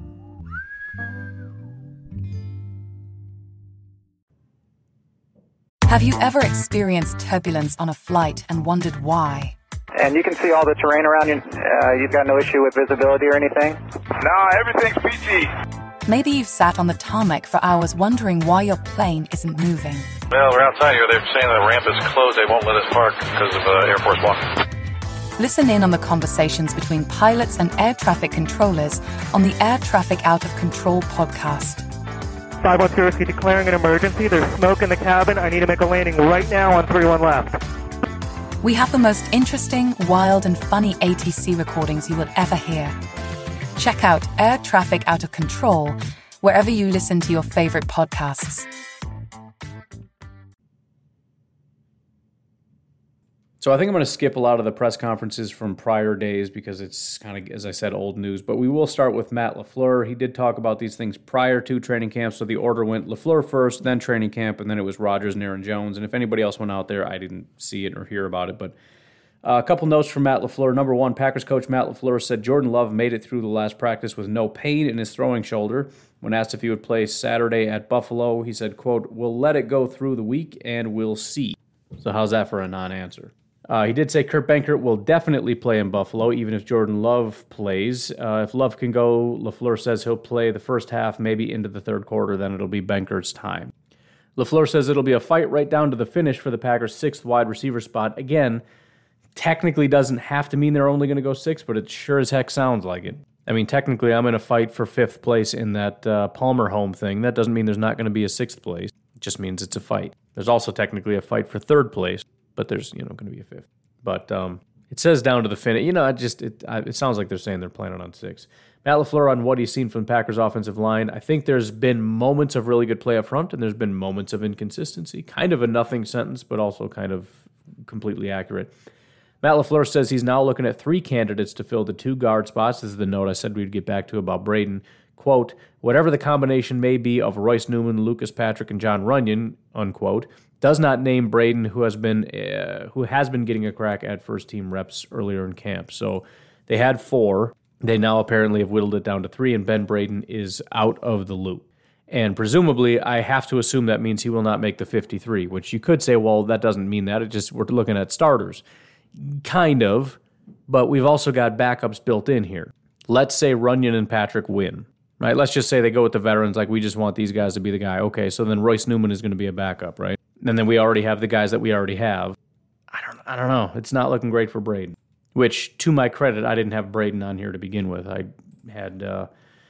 Have you ever experienced turbulence on a flight and wondered why? And you can see all the terrain around you. Uh, you've got no issue with visibility or anything? No, everything's peachy. Maybe you've sat on the tarmac for hours wondering why your plane isn't moving. Well, we're outside here. They're saying the ramp is closed. They won't let us park because of uh, Air Force One. Listen in on the conversations between pilots and air traffic controllers on the Air Traffic Out of Control podcast. five one zero, declaring an emergency. There's smoke in the cabin. I need to make a landing right now on three one left. We have the most interesting, wild, and funny A T C recordings you will ever hear. Check out Air Traffic Out of Control wherever you listen to your favorite podcasts. So I think I'm going to skip a lot of the press conferences from prior days because it's kind of, as I said, old news. But we will start with Matt LaFleur. He did talk about these things prior to training camp, so the order went LaFleur first, then training camp, and then it was Rodgers and Aaron Jones. And if anybody else went out there, I didn't see it or hear about it. But uh, a couple notes from Matt LaFleur. Number one, Packers coach Matt LaFleur said Jordan Love made it through the last practice with no pain in his throwing shoulder. When asked if he would play Saturday at Buffalo, he said, quote, "We'll let it go through the week and we'll see." So how's that for a non-answer? Uh, he did say Kurt Benkert will definitely play in Buffalo, even if Jordan Love plays. Uh, if Love can go, LaFleur says he'll play the first half, maybe into the third quarter, then it'll be Benkert's time. LaFleur says it'll be a fight right down to the finish for the Packers' sixth wide receiver spot. Again, technically doesn't have to mean they're only going to go six, but it sure as heck sounds like it. I mean, technically, I'm in a fight for fifth place in that uh, Palmer home thing. That doesn't mean there's not going to be a sixth place. It just means it's a fight. There's also technically a fight for third place. But there's, you know, going to be a fifth. But um, it says down to the finish. You know, it just it it sounds like they're saying they're planning on six. Matt LaFleur on what he's seen from the Packers' offensive line. I think there's been moments of really good play up front, and there's been moments of inconsistency. Kind of a nothing sentence, but also kind of completely accurate. Matt LaFleur says he's now looking at three candidates to fill the two guard spots. This is the note I said we'd get back to about Braden. Quote, "Whatever the combination may be of Royce Newman, Lucas Patrick, and John Runyon," unquote, does not name Braden, who has been uh, who has been getting a crack at first-team reps earlier in camp. So they had four. They now apparently have whittled it down to three, and Ben Braden is out of the loop. And presumably, I have to assume that means he will not make the fifty-three, which you could say, well, that doesn't mean that. It just we're looking at starters. Kind of, but we've also got backups built in here. Let's say Runyon and Patrick win. Right? Let's just say they go with the veterans, like we just want these guys to be the guy. Okay, so then Royce Newman is going to be a backup, right? And then we already have the guys that we already have. I don't I don't know. It's not looking great for Braden. Which, to my credit, I didn't have Braden on here to begin with. I had uh,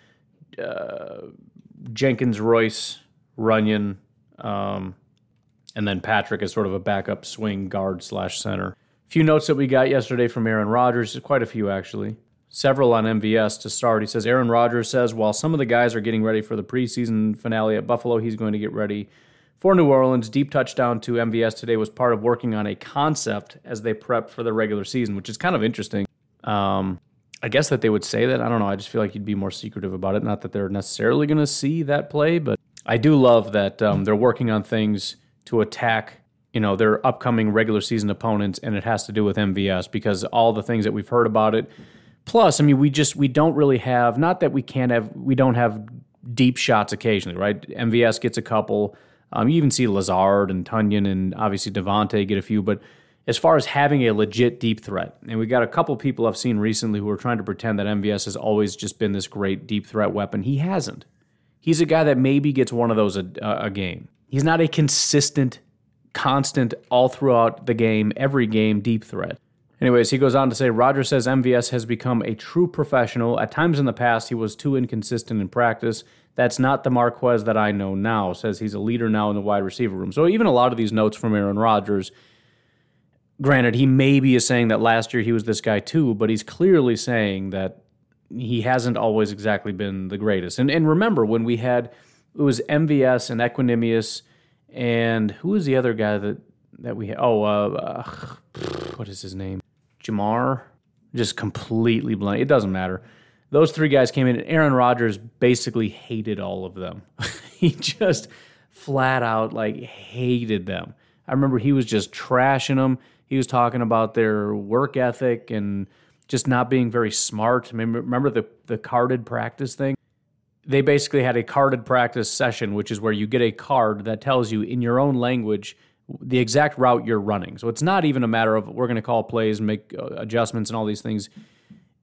uh, Jenkins, Royce, Runyon, um, and then Patrick as sort of a backup swing guard slash center. A few notes that we got yesterday from Aaron Rodgers, quite a few actually. Several on M V S to start. He says, Aaron Rodgers says, while some of the guys are getting ready for the preseason finale at Buffalo, he's going to get ready for New Orleans. Deep touchdown to M V S today was part of working on a concept as they prep for the regular season, which is kind of interesting. Um, I guess that they would say that. I don't know. I just feel like you'd be more secretive about it. Not that they're necessarily going to see that play, but I do love that um, they're working on things to attack, you know, their upcoming regular season opponents, and it has to do with M V S because all the things that we've heard about it. Plus, I mean, we just we don't really have, not that we can't have, we don't have deep shots occasionally, right? M V S gets a couple. Um, you even see Lazard and Tunyon and obviously Devontae get a few, but as far as having a legit deep threat, and we got a couple people I've seen recently who are trying to pretend that M V S has always just been this great deep threat weapon. He hasn't. He's a guy that maybe gets one of those a, a game. He's not a consistent, constant, all throughout the game, every game deep threat. Anyways, he goes on to say, Rodgers says M V S has become a true professional. At times in the past, he was too inconsistent in practice. That's not the Marquez that I know now. Says he's a leader now in the wide receiver room. So even a lot of these notes from Aaron Rodgers, granted, he maybe is saying that last year he was this guy too, but he's clearly saying that he hasn't always exactly been the greatest. And and remember, when we had, it was M V S and Equinemius, and who was the other guy that, that we had? Oh, uh, uh, what is his name? Jamar? Just completely blank. It doesn't matter. Those three guys came in, and Aaron Rodgers basically hated all of them. He just flat out, like, hated them. I remember he was just trashing them. He was talking about their work ethic and just not being very smart. I mean, remember the, the carded practice thing? They basically had a carded practice session, which is where you get a card that tells you in your own language the exact route you're running. So it's not even a matter of we're going to call plays and make adjustments and all these things.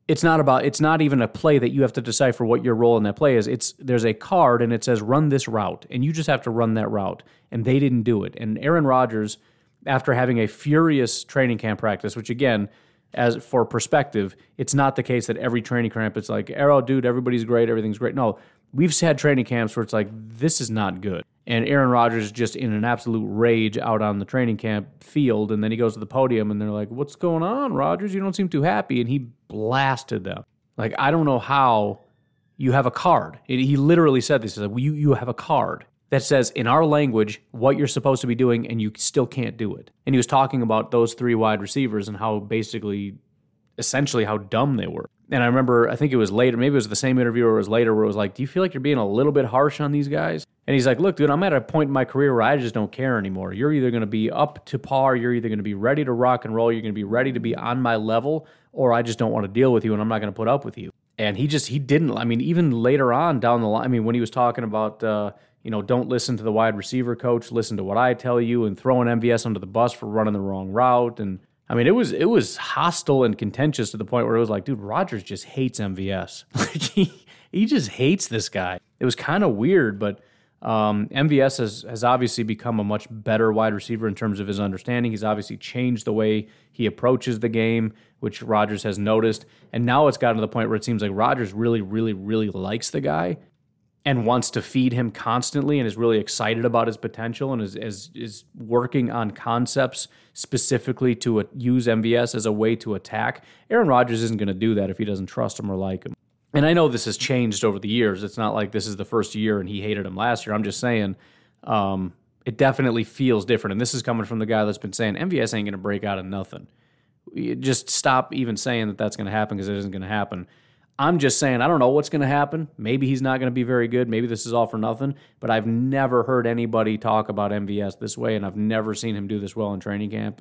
it's not about, it's not even a play that you have to decipher what your role in that play is. It's, there's a card and it says run this route, and you just have to run that route. And they didn't do it. And Aaron Rodgers, after having a furious training camp practice, which again, as for perspective, it's not the case that every training camp it's like, Arrow, dude, everybody's great, everything's great. No, we've had training camps where it's like, this is not good. And Aaron Rodgers is just in an absolute rage out on the training camp field, and then he goes to the podium, and they're like, what's going on, Rodgers? You don't seem too happy. And he blasted them. Like, I don't know how you have a card. It, he literally said this. He said, well, you, you have a card that says in our language what you're supposed to be doing, and you still can't do it. And he was talking about those three wide receivers and how basically, essentially how dumb they were. And I remember, I think it was later, maybe it was the same interview or it was later, where it was like, do you feel like you're being a little bit harsh on these guys? And he's like, look, dude, I'm at a point in my career where I just don't care anymore. You're either going to be up to par, you're either going to be ready to rock and roll, you're going to be ready to be on my level, or I just don't want to deal with you and I'm not going to put up with you. And he just, he didn't, I mean, even later on down the line, I mean, when he was talking about, uh, you know, don't listen to the wide receiver coach, listen to what I tell you, and throwing M V S under the bus for running the wrong route. And I mean, it was it was hostile and contentious to the point where it was like, dude, Rodgers just hates M V S. Like he he just hates this guy. It was kind of weird, but um, M V S has has obviously become a much better wide receiver in terms of his understanding. He's obviously changed the way he approaches the game, which Rodgers has noticed. And now it's gotten to the point where it seems like Rodgers really, really, really likes the guy and wants to feed him constantly and is really excited about his potential and is is, is working on concepts specifically to uh, use M V S as a way to attack. Aaron Rodgers isn't going to do that if he doesn't trust him or like him. And I know this has changed over the years. It's not like this is the first year and he hated him last year. I'm just saying um, it definitely feels different. And this is coming from the guy that's been saying M V S ain't going to break out of nothing. You just stop even saying that that's going to happen because it isn't going to happen. I'm just saying, I don't know what's going to happen. Maybe he's not going to be very good. Maybe this is all for nothing. But I've never heard anybody talk about M V S this way, and I've never seen him do this well in training camp.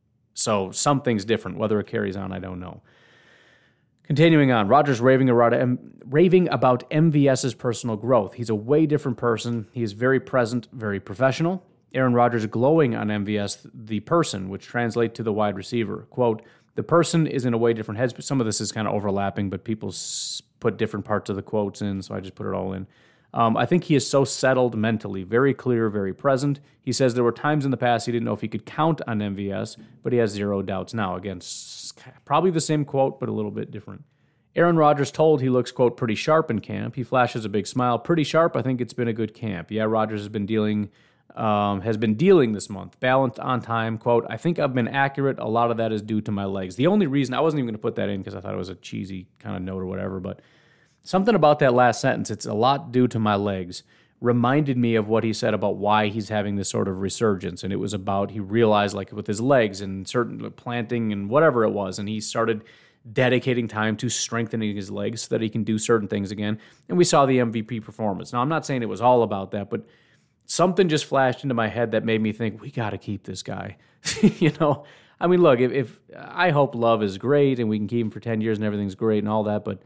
So something's different. Whether it carries on, I don't know. Continuing on, Rodgers raving about, M- raving about MVS's personal growth. He's a way different person. He is very present, very professional. Aaron Rodgers glowing on M V S, the person, which translates to the wide receiver. Quote, the person is in a way different heads. Some of this is kind of overlapping, but people s- put different parts of the quotes in, so I just put it all in. Um, I think he is so settled mentally, very clear, very present. He says there were times in the past he didn't know if he could count on M V S, but he has zero doubts now. Again, s- probably the same quote, but a little bit different. Aaron Rodgers told he looks, quote, pretty sharp in camp. He flashes a big smile. Pretty sharp, I think it's been a good camp. Yeah, Rodgers has been dealing... Um, has been dealing this month. Balanced, on time, quote, I think I've been accurate. A lot of that is due to my legs. The only reason, I wasn't even going to put that in because I thought it was a cheesy kind of note or whatever, but something about that last sentence, it's a lot due to my legs, reminded me of what he said about why he's having this sort of resurgence. And it was about, he realized like with his legs and certain planting and whatever it was, and he started dedicating time to strengthening his legs so that he can do certain things again. And we saw the M V P performance. Now, I'm not saying it was all about that, but something just flashed into my head that made me think, we got to keep this guy. You know, I mean, look, if, if I hope Love is great and we can keep him for ten years and everything's great and all that, but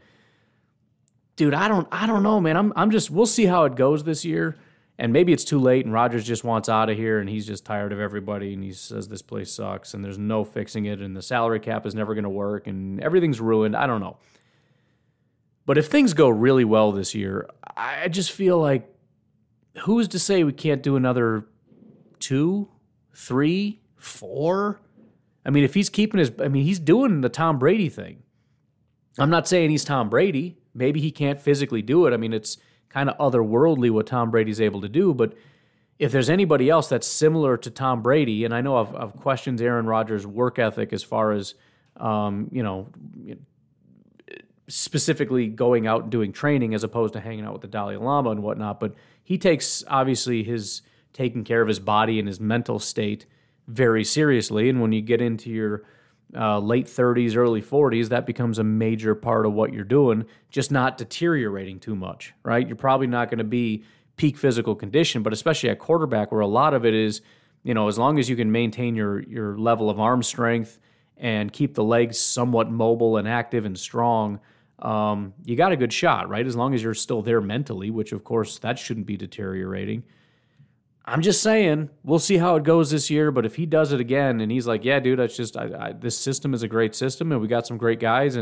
dude, I don't, I don't know, man. I'm, I'm just, we'll see how it goes this year. And maybe it's too late and Rodgers just wants out of here and he's just tired of everybody and he says this place sucks and there's no fixing it and the salary cap is never going to work and everything's ruined. I don't know. But if things go really well this year, I just feel like, who's to say we can't do another two, three, four? I mean, if he's keeping his, I mean, he's doing the Tom Brady thing. I'm not saying he's Tom Brady. Maybe he can't physically do it. I mean, it's kind of otherworldly what Tom Brady's able to do. But if there's anybody else that's similar to Tom Brady, and I know I've, I've questioned Aaron Rodgers' work ethic as far as, um, you know, specifically going out and doing training as opposed to hanging out with the Dalai Lama and whatnot, but he takes, obviously, his taking care of his body and his mental state very seriously, and when you get into your uh, late thirties, early forties, that becomes a major part of what you're doing, just not deteriorating too much, right? You're probably not going to be peak physical condition, but especially at quarterback where a lot of it is, you know, as long as you can maintain your your level of arm strength and keep the legs somewhat mobile and active and strong, Um, you got a good shot, right? As long as you're still there mentally, which of course that shouldn't be deteriorating. I'm just saying, we'll see how it goes this year, but if he does it again and he's like, yeah, dude, that's just, I, I, this system is a great system and we got some great guys and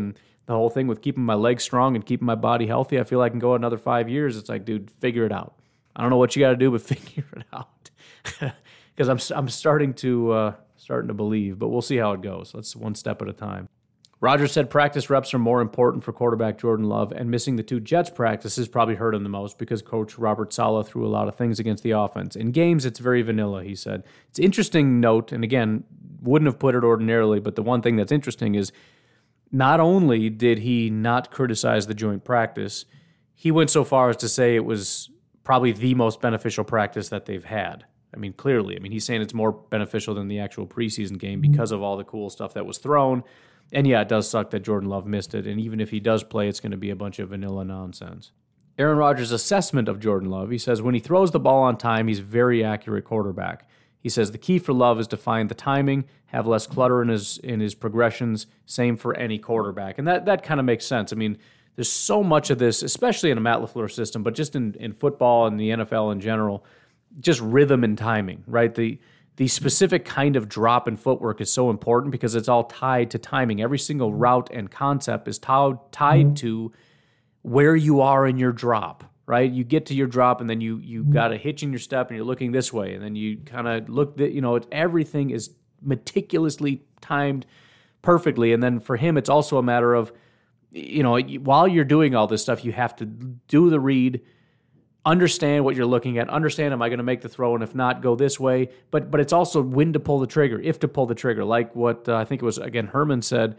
the whole thing with keeping my legs strong and keeping my body healthy. I feel like I can go another five years. It's like, dude, figure it out. I don't know what you got to do, but figure it out. Because I'm I'm starting to uh, starting to believe, but we'll see how it goes. Let's one step at a time. Rodgers said practice reps are more important for quarterback Jordan Love, and missing the two Jets practices probably hurt him the most because Coach Robert Saleh threw a lot of things against the offense. In games, it's very vanilla, he said. It's an interesting note, and again, wouldn't have put it ordinarily, but the one thing that's interesting is not only did he not criticize the joint practice, he went so far as to say it was probably the most beneficial practice that they've had. I mean, clearly. I mean, he's saying it's more beneficial than the actual preseason game because of all the cool stuff that was thrown. And yeah, it does suck that Jordan Love missed it. And even if he does play, it's going to be a bunch of vanilla nonsense. Aaron Rodgers' assessment of Jordan Love, he says, when he throws the ball on time, he's a very accurate quarterback. He says the key for Love is to find the timing, have less clutter in his in his progressions, same for any quarterback. And that, that kind of makes sense. I mean, there's so much of this, especially in a Matt LaFleur system, but just in, in football and the N F L in general, just rhythm and timing, right? The The specific kind of drop in footwork is so important because it's all tied to timing. Every single route and concept is t- tied to where you are in your drop, right? You get to your drop and then you you got a hitch in your step and you're looking this way, and then you kind of look, that you know, it, everything is meticulously timed perfectly. And then for him, it's also a matter of, you know, while you're doing all this stuff, you have to do the read, understand what you're looking at, understand, am I going to make the throw, and if not, go this way. But but it's also when to pull the trigger, if to pull the trigger. Like what uh, I think it was, again, Herman said,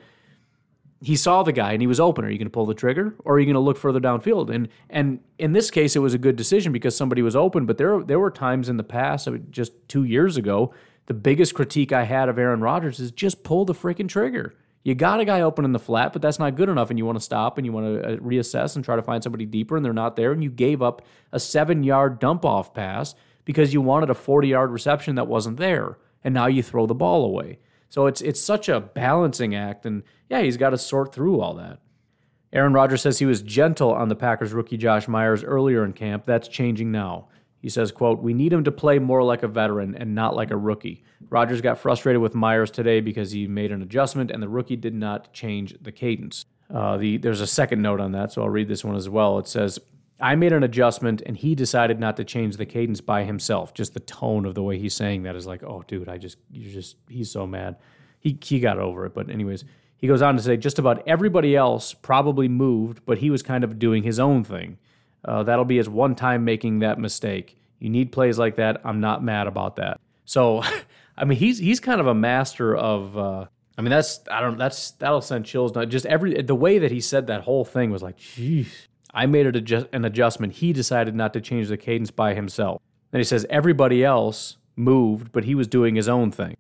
he saw the guy and he was open. Are you going to pull the trigger or are you going to look further downfield? And and in this case, it was a good decision because somebody was open, but there, there were times in the past, just two years ago, the biggest critique I had of Aaron Rodgers is just pull the freaking trigger. You got a guy open in the flat, but that's not good enough, and you want to stop and you want to reassess and try to find somebody deeper, and they're not there, and you gave up a seven-yard dump-off pass because you wanted a forty-yard reception that wasn't there, and now you throw the ball away. So it's it's such a balancing act, and yeah, he's got to sort through all that. Aaron Rodgers says he was gentle on the Packers rookie Josh Myers earlier in camp. That's changing now. He says, quote, we need him to play more like a veteran and not like a rookie. Rodgers got frustrated with Myers today because he made an adjustment and the rookie did not change the cadence. Uh, the, there's a second note on that, so I'll read this one as well. It says, I made an adjustment and he decided not to change the cadence by himself. Just the tone of the way he's saying that is like, oh, dude, I just, you're just, he's so mad. He, he got over it, but anyways, he goes on to say just about everybody else probably moved, but he was kind of doing his own thing. Uh, that'll be his one time making that mistake. You need plays like that. I'm not mad about that. So, I mean, he's he's kind of a master of. Uh, I mean, that's I don't that's that'll send chills. Not just every the way that he said that whole thing was like, geez. I made it adjust, an adjustment. He decided not to change the cadence by himself. Then he says everybody else moved, but he was doing his own thing.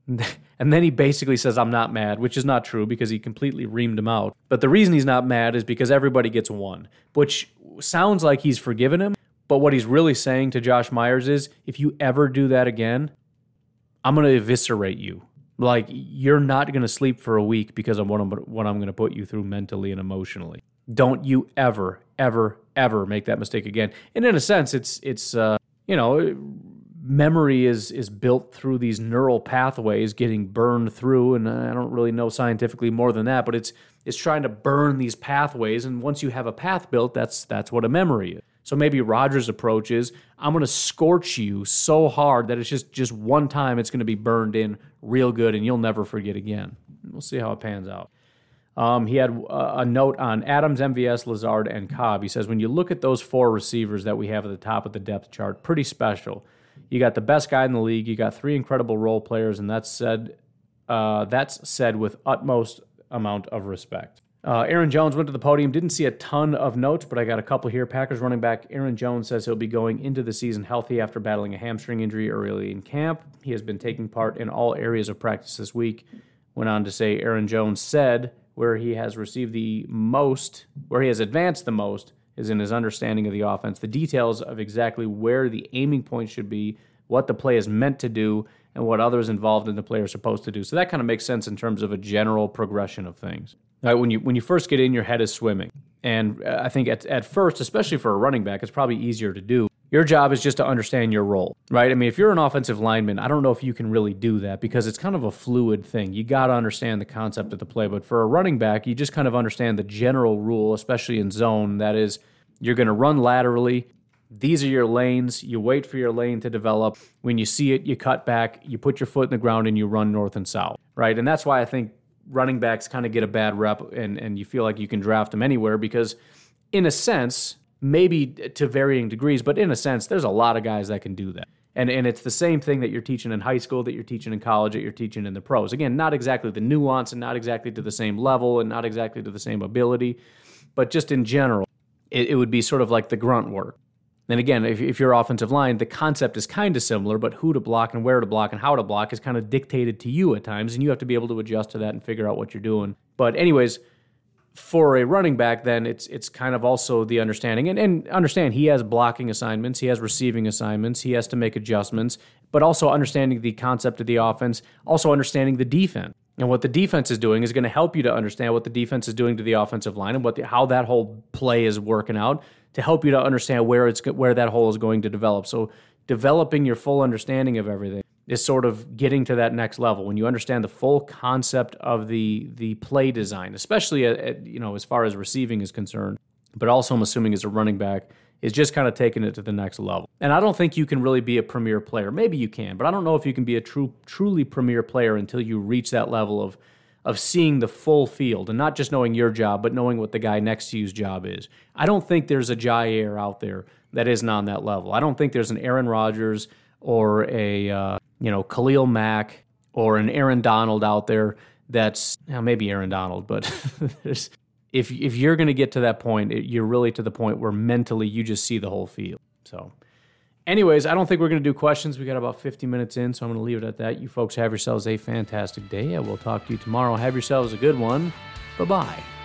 And then he basically says, I'm not mad, which is not true because he completely reamed him out. But the reason he's not mad is because everybody gets one, which sounds like he's forgiven him. But what he's really saying to Josh Myers is, if you ever do that again, I'm going to eviscerate you. Like, you're not going to sleep for a week because of what I'm, what I'm going to put you through mentally and emotionally. Don't you ever, ever, ever make that mistake again. And in a sense, it's, it's uh, you know, memory is is built through these neural pathways getting burned through, and I don't really know scientifically more than that, but it's it's trying to burn these pathways, and once you have a path built, that's that's what a memory is. So maybe Rodgers' approach is, I'm going to scorch you so hard that it's just, just one time it's going to be burned in real good, and you'll never forget again. We'll see how it pans out. Um, he had a, a note on Adams, M V S, Lazard, and Cobb. He says, when you look at those four receivers that we have at the top of the depth chart, pretty special. You got the best guy in the league. You got three incredible role players, and that's said. Uh, that's said with utmost amount of respect. Uh, Aaron Jones went to the podium. Didn't see a ton of notes, but I got a couple here. Packers running back Aaron Jones says he'll be going into the season healthy after battling a hamstring injury early in camp. He has been taking part in all areas of practice this week. Went on to say Aaron Jones said where he has received the most, where he has advanced the most, is in his understanding of the offense, the details of exactly where the aiming point should be, what the play is meant to do, and what others involved in the play are supposed to do. So that kind of makes sense in terms of a general progression of things. All right, when you when you first get in, your head is swimming. And I think at, at first, especially for a running back, it's probably easier to do Your job is just to understand your role, right? I mean, if you're an offensive lineman, I don't know if you can really do that because it's kind of a fluid thing. You got to understand the concept of the play. But for a running back, you just kind of understand the general rule, especially in zone. That is, you're going to run laterally. These are your lanes. You wait for your lane to develop. When you see it, you cut back, you put your foot in the ground, and you run north and south, right? And that's why I think running backs kind of get a bad rep, and, and you feel like you can draft them anywhere because, in a sense, maybe to varying degrees, but in a sense, there's a lot of guys that can do that. And and it's the same thing that you're teaching in high school, that you're teaching in college, that you're teaching in the pros. Again, not exactly the nuance and not exactly to the same level and not exactly to the same ability, but just in general, it, it would be sort of like the grunt work. And again, if, if you're offensive line, the concept is kind of similar, but who to block and where to block and how to block is kind of dictated to you at times, and you have to be able to adjust to that and figure out what you're doing. But anyways, for a running back, then it's it's kind of also the understanding, and, and understand he has blocking assignments, he has receiving assignments, he has to make adjustments, but also understanding the concept of the offense, also understanding the defense. And what the defense is doing is going to help you to understand what the defense is doing to the offensive line and what the, how that whole play is working out to help you to understand where it's where that hole is going to develop. So developing your full understanding of everything is sort of getting to that next level when you understand the full concept of the the play design, especially at, at, you know as far as receiving is concerned, but also I'm assuming as a running back is just kind of taking it to the next level. And I don't think you can really be a premier player. Maybe you can, but I don't know if you can be a true truly premier player until you reach that level of of seeing the full field and not just knowing your job, but knowing what the guy next to you's job is. I don't think there's a Jair out there that isn't on that level. I don't think there's an Aaron Rodgers or a uh, you know Khalil Mack or an Aaron Donald out there that's you know, maybe Aaron Donald, but there's, if if you're going to get to that point, it, you're really to the point where mentally you just see the whole field. So anyways, I don't think we're going to do questions. We got about fifty minutes in, so I'm going to leave it at that. You folks have yourselves a fantastic day. I will talk to you tomorrow. Have yourselves a good one. Bye-bye.